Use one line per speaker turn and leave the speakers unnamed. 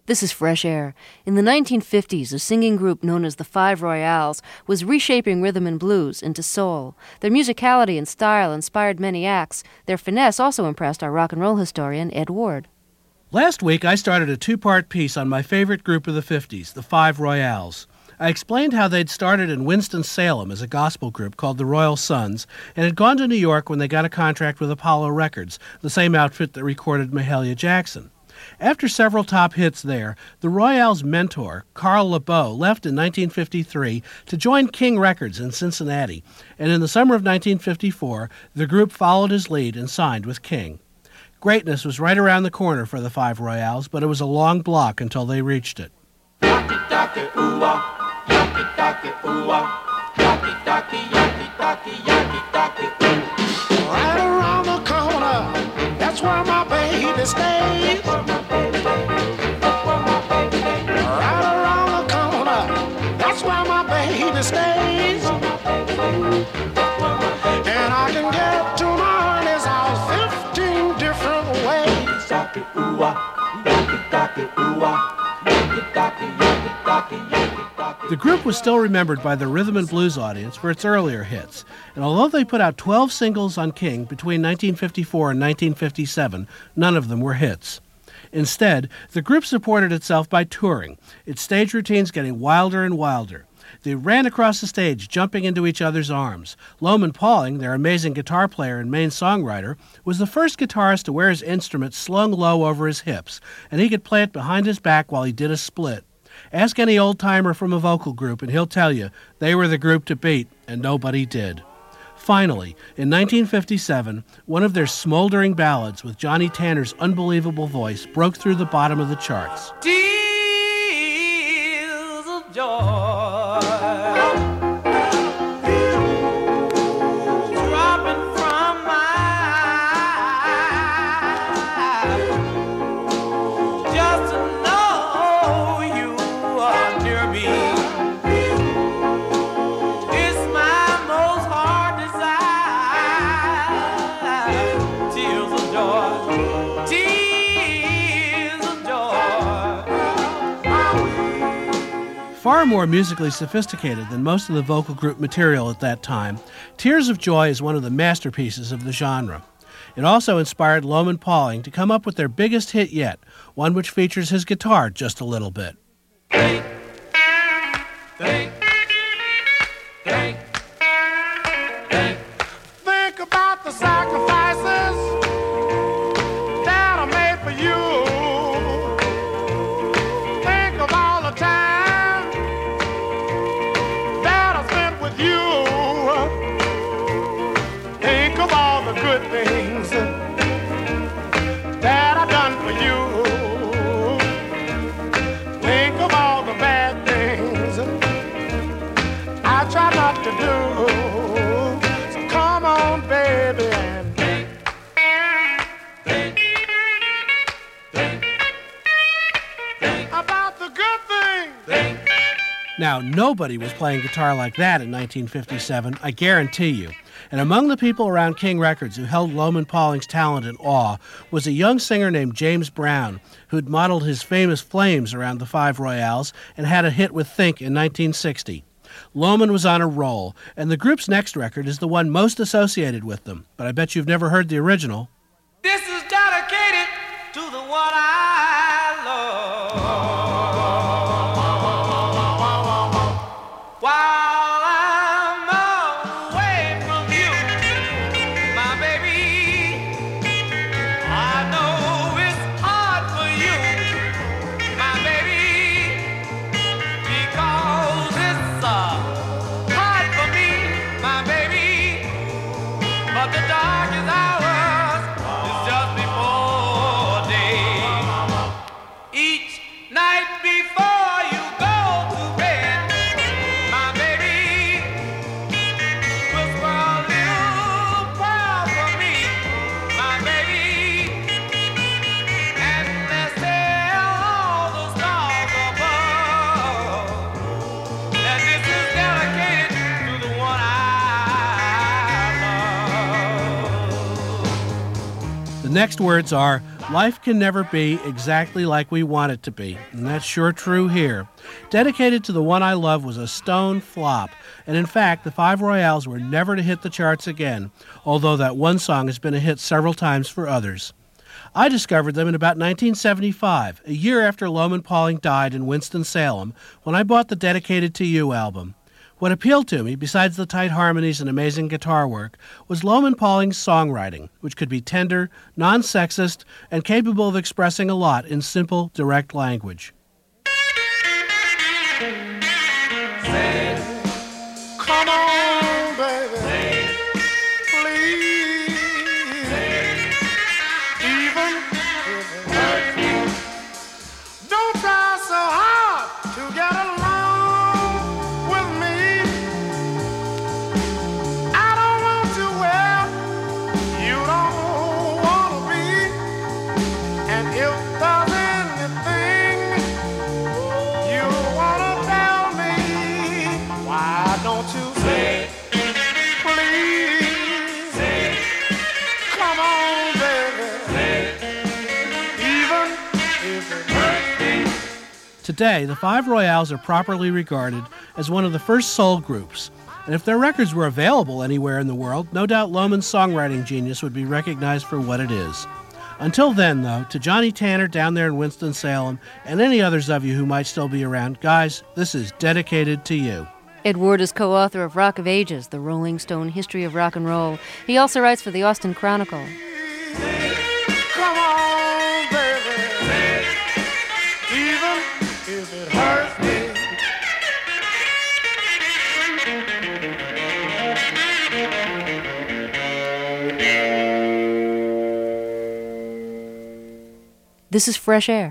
This is Fresh Air. In the 1950s, a singing group known as the Five Royales was reshaping rhythm and blues into soul. Their musicality and style inspired many acts. Their finesse also impressed our rock and roll historian, Ed Ward.
Last week, I started a two-part piece on my favorite group of the 50s, the Five Royales. I explained how they'd started in Winston-Salem as a gospel group called the Royal Sons and had gone to New York when they got a contract with Apollo Records, the same outfit that recorded Mahalia Jackson. After several top hits there, the Royales' mentor, Carl LeBeau, left in 1953 to join King Records in Cincinnati, and in the summer of 1954, the group followed his lead and signed with King. Greatness was right around the corner for the Five Royales, but it was a long block until they reached it.
Right around the corner, that's where my baby stays. Right around the corner, that's where my baby stays. And I can get to my honey's house 15 different ways.
The group was still remembered by the rhythm and blues audience for its earlier hits, and although they put out 12 singles on King between 1954 and 1957, none of them were hits. Instead, the group supported itself by touring, its stage routines getting wilder and wilder. They ran across the stage, jumping into each other's arms. Loman Pauling, their amazing guitar player and main songwriter, was the first guitarist to wear his instrument slung low over his hips, and he could play it behind his back while he did a split. Ask any old-timer from a vocal group, and he'll tell you they were the group to beat, and nobody did. Finally, in 1957, one of their smoldering ballads with Johnny Tanner's unbelievable voice broke through the bottom of the charts.
Tears of joy dropping from my eyes, just to know you are near me. It's my most hard desire. Tears of joy, tears of joy.
Far more musically sophisticated than most of the vocal group material at that time, Tears of Joy is one of the masterpieces of the genre. It also inspired Loman Pauling to come up with their biggest hit yet, one which features his guitar just a little bit.
Think, think, think, think.
Think about the sacrifices that I made for you. Think of all the time that I spent with you. Think of all the good things that I've done for you. Think of all the bad things I try not to do. So come on, baby, and
Think, think, think, think,
about the good things.
think.
Now, nobody was playing guitar like that in 1957, I guarantee you. And among the people around King Records who held Loman Pauling's talent in awe was a young singer named James Brown, who'd modeled his famous Flames around the Five Royales and had a hit with Think in 1960. Loman was on a roll, and the group's next record is the one most associated with them, but I bet you've never heard the original.
This is dedicated to the one I love. While I'm away from you, my baby, I know it's hard for you, my baby, because it's hard for me, my baby, but the darkest hours is just before day. Each night before you go to bed, my baby, whisper a little prayer for me, my baby, and let's tell all the stars above that this is dedicated to the one I love.
The next words are, Life can never be exactly like we want it to be, and that's sure true here. Dedicated to the One I Love was a stone flop, and in fact, the Five Royales were never to hit the charts again, although that one song has been a hit several times for others. I discovered them in about 1975, a year after Loman Pauling died in Winston-Salem, when I bought the Dedicated to You album. What appealed to me, besides the tight harmonies and amazing guitar work, was Loman Pauling's songwriting, which could be tender, non-sexist, and capable of expressing a lot in simple, direct language.
Come on, baby, please. Even if it hurts, don't try so hard to get along with me. I don't want you where you don't want to be. And if there's anything you want to tell me, why don't you say, please? Come on, baby, even if it hurts.
Today, the Five Royales are properly regarded as one of the first soul groups, and if their records were available anywhere in the world, no doubt Loman's songwriting genius would be recognized for what it is. Until then, though, to Johnny Tanner down there in Winston-Salem, and any others of you who might still be around, guys, this is Dedicated to You.
Ed Ward is co-author of Rock of Ages, the Rolling Stone History of Rock and Roll. He also writes for the Austin Chronicle.
Come on, baby, even if it hurts me.
This is Fresh Air.